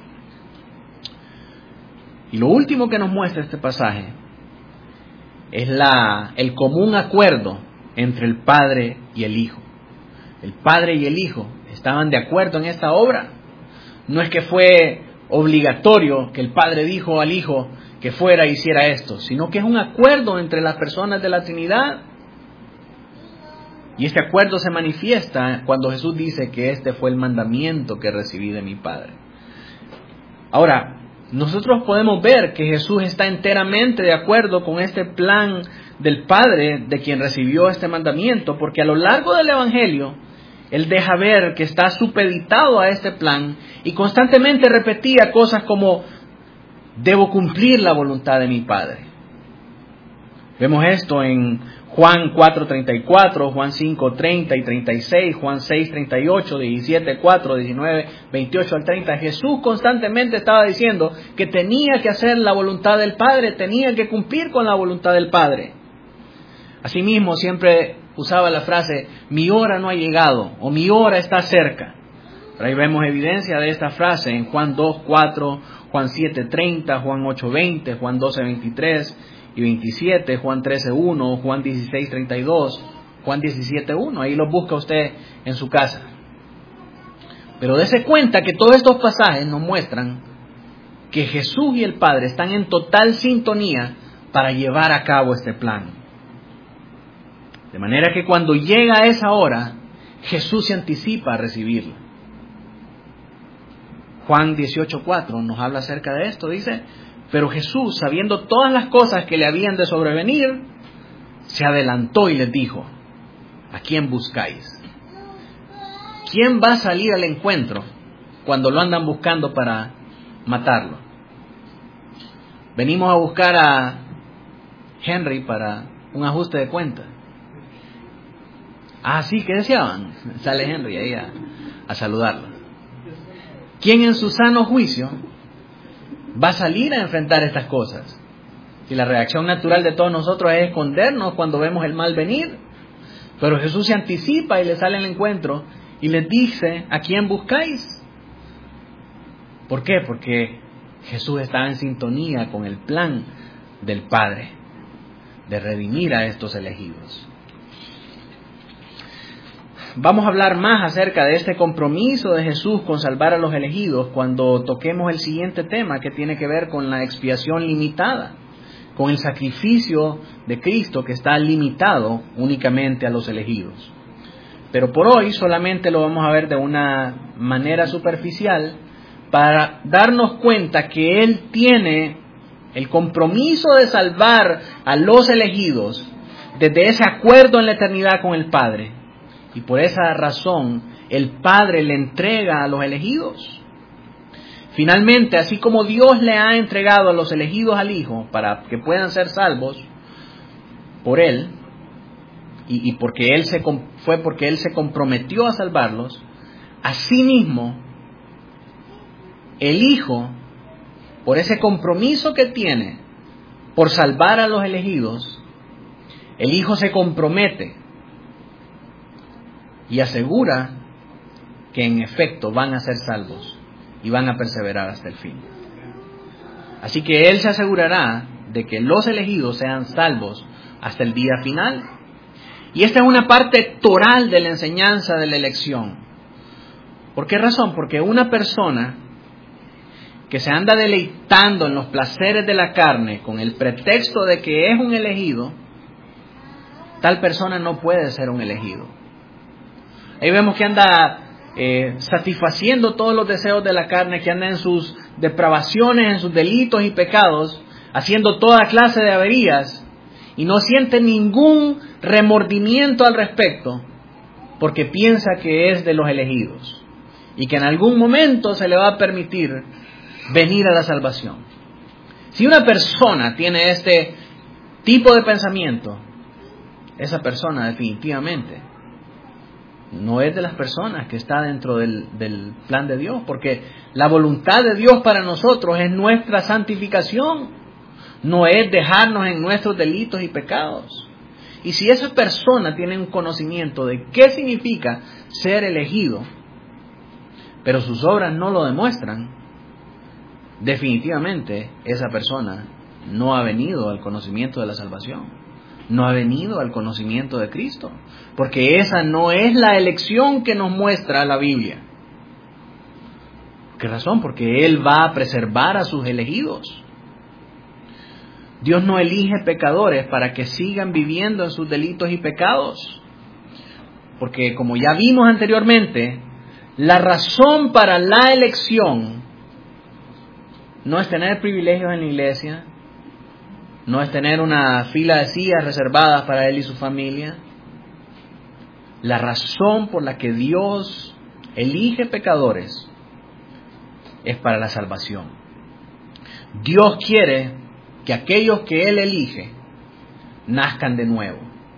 Y lo último que nos muestra este pasaje es el común acuerdo entre el Padre y el Hijo. El Padre y el Hijo estaban de acuerdo en esta obra. No es que fue obligatorio que el Padre dijo al Hijo que fuera e hiciera esto, sino que es un acuerdo entre las personas de la Trinidad. Y este acuerdo se manifiesta cuando Jesús dice que este fue el mandamiento que recibí de mi Padre. Ahora, nosotros podemos ver que Jesús está enteramente de acuerdo con este plan del Padre de quien recibió este mandamiento, porque a lo largo del Evangelio Él deja ver que está supeditado a este plan y constantemente repetía cosas como: debo cumplir la voluntad de mi Padre. Vemos esto en Juan 4:34, Juan 5:30 y 36, Juan 6:38, 17:4, 19, 28 al 30. Jesús constantemente estaba diciendo que tenía que hacer la voluntad del Padre, tenía que cumplir con la voluntad del Padre. Asimismo, siempre usaba la frase: mi hora no ha llegado, o mi hora está cerca. Pero ahí vemos evidencia de esta frase en Juan 2:4, Juan 7:30, Juan 8:20, Juan 12:23 y 27, Juan 13:1, Juan 16:32, Juan 17:1. Ahí lo busca usted en su casa. Pero dése cuenta que todos estos pasajes nos muestran que Jesús y el Padre están en total sintonía para llevar a cabo este plan. De manera que cuando llega a esa hora, Jesús se anticipa a recibirla. Juan 18:4 nos habla acerca de esto. Dice: pero Jesús, sabiendo todas las cosas que le habían de sobrevenir, se adelantó y les dijo: ¿a quién buscáis? ¿Quién va a salir al encuentro cuando lo andan buscando para matarlo? Venimos a buscar a Henry para un ajuste de cuentas. Ah, sí, ¿qué deseaban? Sale Henry ahí a saludarlo. ¿Quién en su sano juicio va a salir a enfrentar estas cosas? Si la reacción natural de todos nosotros es escondernos cuando vemos el mal venir. Pero Jesús se anticipa y les sale al encuentro y les dice: ¿a quién buscáis? ¿Por qué? Porque Jesús estaba en sintonía con el plan del Padre de redimir a estos elegidos. Vamos a hablar más acerca de este compromiso de Jesús con salvar a los elegidos cuando toquemos el siguiente tema, que tiene que ver con la expiación limitada, con el sacrificio de Cristo que está limitado únicamente a los elegidos. Pero por hoy solamente lo vamos a ver de una manera superficial para darnos cuenta que Él tiene el compromiso de salvar a los elegidos desde ese acuerdo en la eternidad con el Padre. Y por esa razón el Padre le entrega a los elegidos. Finalmente, así como Dios le ha entregado a los elegidos al Hijo para que puedan ser salvos por Él, y porque Él porque Él se comprometió a salvarlos, asimismo el Hijo, por ese compromiso que tiene por salvar a los elegidos, el Hijo se compromete y asegura que en efecto van a ser salvos y van a perseverar hasta el fin. Así que Él se asegurará de que los elegidos sean salvos hasta el día final. Y esta es una parte toral de la enseñanza de la elección. ¿Por qué razón? Porque una persona que se anda deleitando en los placeres de la carne con el pretexto de que es un elegido, tal persona no puede ser un elegido. Ahí vemos que anda satisfaciendo todos los deseos de la carne, que anda en sus depravaciones, en sus delitos y pecados, haciendo toda clase de averías, y no siente ningún remordimiento al respecto, porque piensa que es de los elegidos, y que en algún momento se le va a permitir venir a la salvación. Si una persona tiene este tipo de pensamiento, esa persona definitivamente no es de las personas que está dentro del plan de Dios, porque la voluntad de Dios para nosotros es nuestra santificación, no es dejarnos en nuestros delitos y pecados. Y si esa persona tiene un conocimiento de qué significa ser elegido, pero sus obras no lo demuestran, definitivamente esa persona no ha venido al conocimiento de la salvación. No ha venido al conocimiento de Cristo, porque esa no es la elección que nos muestra la Biblia. ¿Qué razón? Porque Él va a preservar a sus elegidos. Dios no elige pecadores para que sigan viviendo en sus delitos y pecados, porque como ya vimos anteriormente, la razón para la elección no es tener privilegios en la iglesia, no es tener una fila de sillas reservadas para él y su familia. La razón por la que Dios elige pecadores es para la salvación. Dios quiere que aquellos que Él elige nazcan de nuevo.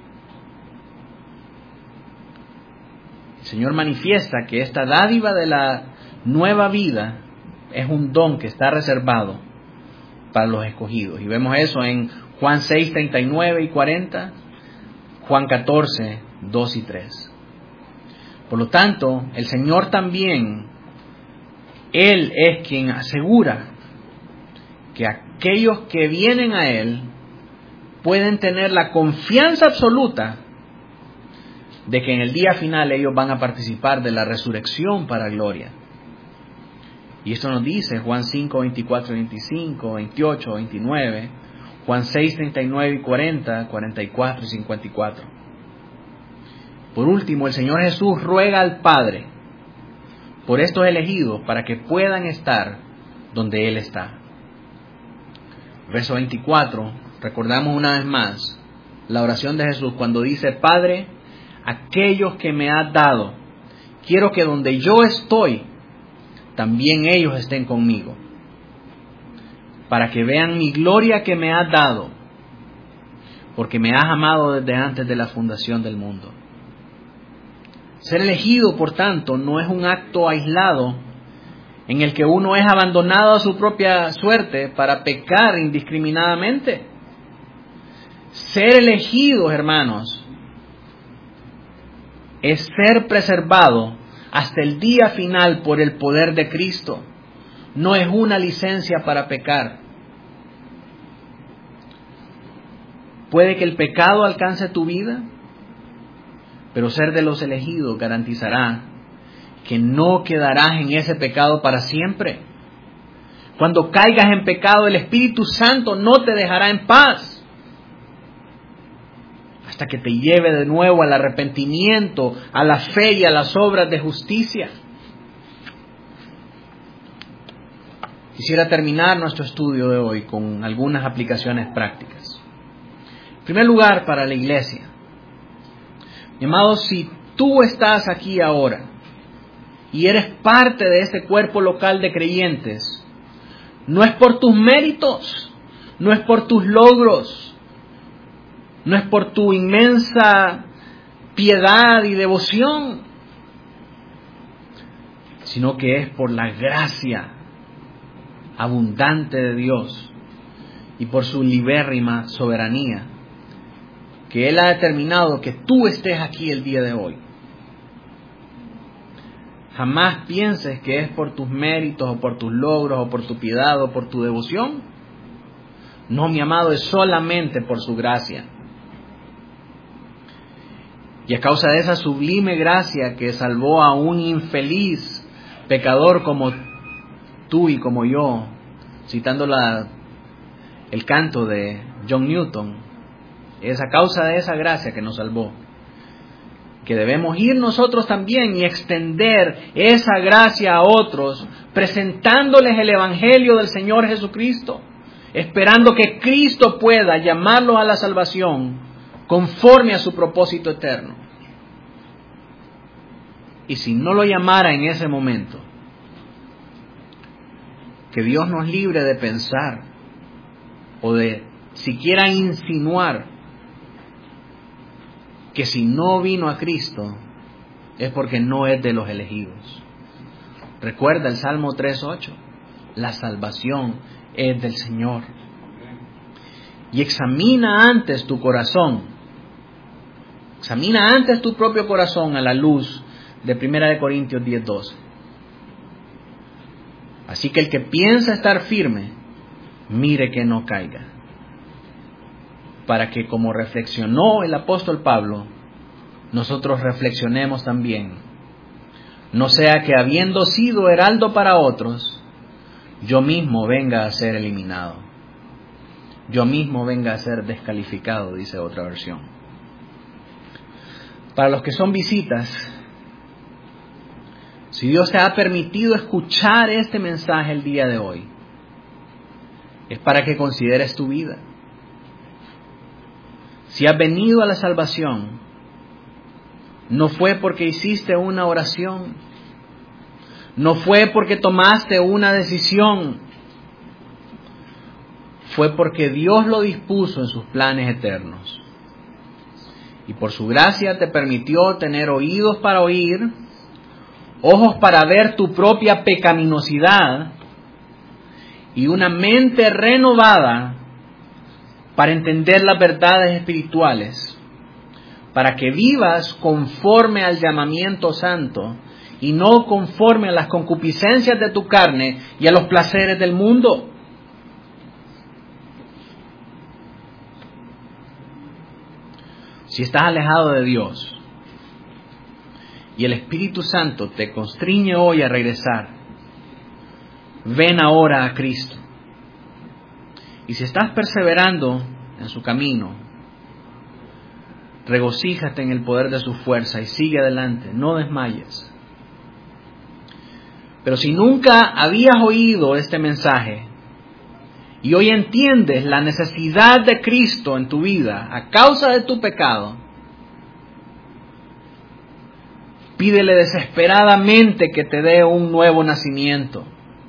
El Señor manifiesta que esta dádiva de la nueva vida es un don que está reservado para los escogidos. Y vemos eso en Juan 6, 39 y 40, Juan 14, 2 y 3. Por lo tanto, el Señor también, Él es quien asegura que aquellos que vienen a Él pueden tener la confianza absoluta de que en el día final ellos van a participar de la resurrección para gloria. Y esto nos dice Juan 5, 24, 25, 28, 29, Juan 6, 39 y 40, 44 y 54. Por último, el Señor Jesús ruega al Padre por estos elegidos para que puedan estar donde Él está. Verso 24, recordamos una vez más la oración de Jesús cuando dice: Padre, aquellos que me has dado, quiero que donde yo estoy, también ellos estén conmigo, para que vean mi gloria que me has dado, porque me has amado desde antes de la fundación del mundo. Ser elegido, por tanto, no es un acto aislado en el que uno es abandonado a su propia suerte para pecar indiscriminadamente. Ser elegidos, hermanos, es ser preservado hasta el día final por el poder de Cristo. No es una licencia para pecar. Puede que el pecado alcance tu vida, pero ser de los elegidos garantizará que no quedarás en ese pecado para siempre. Cuando caigas en pecado, el Espíritu Santo no te dejará en paz hasta que te lleve de nuevo al arrepentimiento, a la fe y a las obras de justicia. Quisiera terminar nuestro estudio de hoy con algunas aplicaciones prácticas. En primer lugar, para la iglesia. Mi amado, si tú estás aquí ahora y eres parte de este cuerpo local de creyentes, no es por tus méritos, no es por tus logros, no es por tu inmensa piedad y devoción, sino que es por la gracia abundante de Dios y por su libérrima soberanía, que Él ha determinado que tú estés aquí el día de hoy. Jamás pienses que es por tus méritos o por tus logros o por tu piedad o por tu devoción. No, mi amado, es solamente por su gracia. Y a causa de esa sublime gracia que salvó a un infeliz pecador como tú y como yo, citando el canto de John Newton, es a causa de esa gracia que nos salvó, que debemos ir nosotros también y extender esa gracia a otros, presentándoles el Evangelio del Señor Jesucristo, esperando que Cristo pueda llamarlos a la salvación conforme a su propósito eterno. Y si no lo llamara en ese momento, que Dios nos libre de pensar o de siquiera insinuar que si no vino a Cristo es porque no es de los elegidos. Recuerda el Salmo 3:8, la salvación es del Señor. Y examina antes tu corazón. Examina antes tu propio corazón a la luz de 1 Corintios 10:12. Así que el que piensa estar firme, mire que no caiga. Para que, como reflexionó el apóstol Pablo, nosotros reflexionemos también. No sea que habiendo sido heraldo para otros, yo mismo venga a ser eliminado. Yo mismo venga a ser descalificado, dice otra versión. Para los que son visitas, si Dios te ha permitido escuchar este mensaje el día de hoy, es para que consideres tu vida. Si has venido a la salvación, no fue porque hiciste una oración, no fue porque tomaste una decisión, fue porque Dios lo dispuso en sus planes eternos. Y por su gracia te permitió tener oídos para oír, ojos para ver tu propia pecaminosidad y una mente renovada para entender las verdades espirituales, para que vivas conforme al llamamiento santo y no conforme a las concupiscencias de tu carne y a los placeres del mundo. Si estás alejado de Dios y el Espíritu Santo te constriñe hoy a regresar, ven ahora a Cristo. Y si estás perseverando en su camino, regocíjate en el poder de su fuerza y sigue adelante, no desmayes. Pero si nunca habías oído este mensaje y hoy entiendes la necesidad de Cristo en tu vida a causa de tu pecado, pídele desesperadamente que te dé un nuevo nacimiento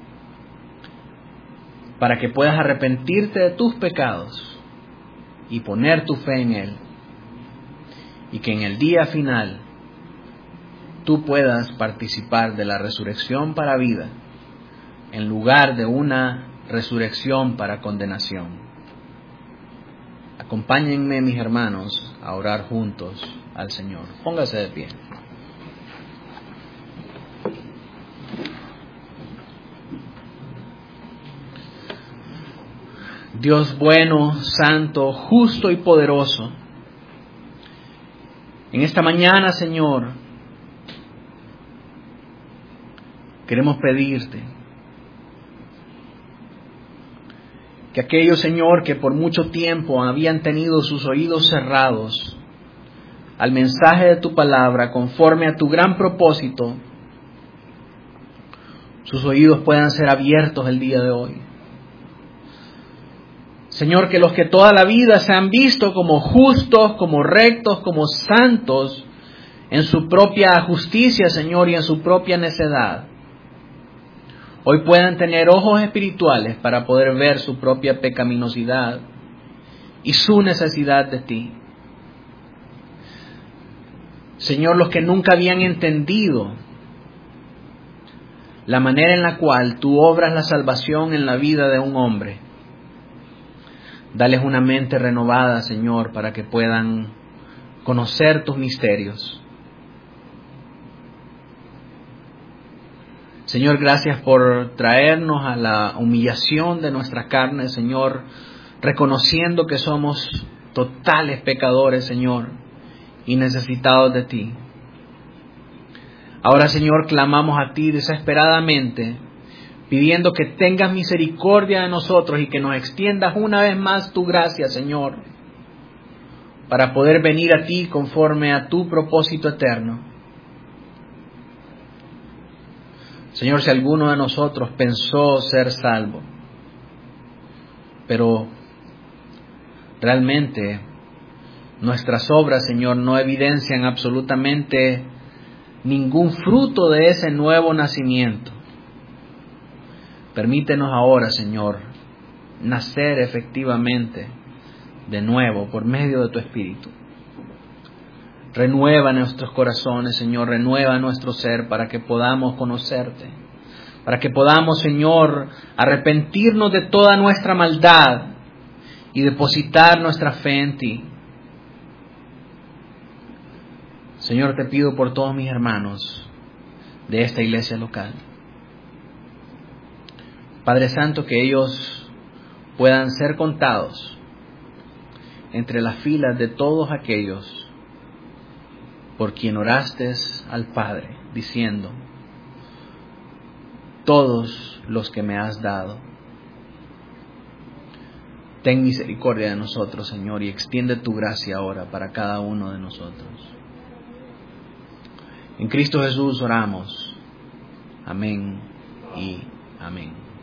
para que puedas arrepentirte de tus pecados y poner tu fe en Él, y que en el día final tú puedas participar de la resurrección para vida en lugar de una resurrección para condenación. Acompáñenme, mis hermanos, a orar juntos al Señor. Póngase de pie. Dios bueno, santo, justo y poderoso, en esta mañana, Señor, queremos pedirte que aquellos, Señor, que por mucho tiempo habían tenido sus oídos cerrados al mensaje de tu palabra, conforme a tu gran propósito, sus oídos puedan ser abiertos el día de hoy. Señor, que los que toda la vida se han visto como justos, como rectos, como santos, en su propia justicia, Señor, y en su propia necedad, hoy puedan tener ojos espirituales para poder ver su propia pecaminosidad y su necesidad de ti. Señor, los que nunca habían entendido la manera en la cual tú obras la salvación en la vida de un hombre, dales una mente renovada, Señor, para que puedan conocer tus misterios. Señor, gracias por traernos a la humillación de nuestra carne, Señor, reconociendo que somos totales pecadores, Señor, y necesitados de ti. Ahora, Señor, clamamos a ti desesperadamente, pidiendo que tengas misericordia de nosotros y que nos extiendas una vez más tu gracia, Señor, para poder venir a ti conforme a tu propósito eterno. Señor, si alguno de nosotros pensó ser salvo, pero realmente nuestras obras, Señor, no evidencian absolutamente ningún fruto de ese nuevo nacimiento, permítenos ahora, Señor, nacer efectivamente de nuevo por medio de tu Espíritu. Renueva nuestros corazones, Señor, renueva nuestro ser para que podamos conocerte, para que podamos, Señor, arrepentirnos de toda nuestra maldad y depositar nuestra fe en ti. Señor, te pido por todos mis hermanos de esta iglesia local. Padre Santo, que ellos puedan ser contados entre las filas de todos aquellos por quien oraste al Padre, diciendo: todos los que me has dado. Ten misericordia de nosotros, Señor, y extiende tu gracia ahora para cada uno de nosotros. En Cristo Jesús oramos. Amén y amén.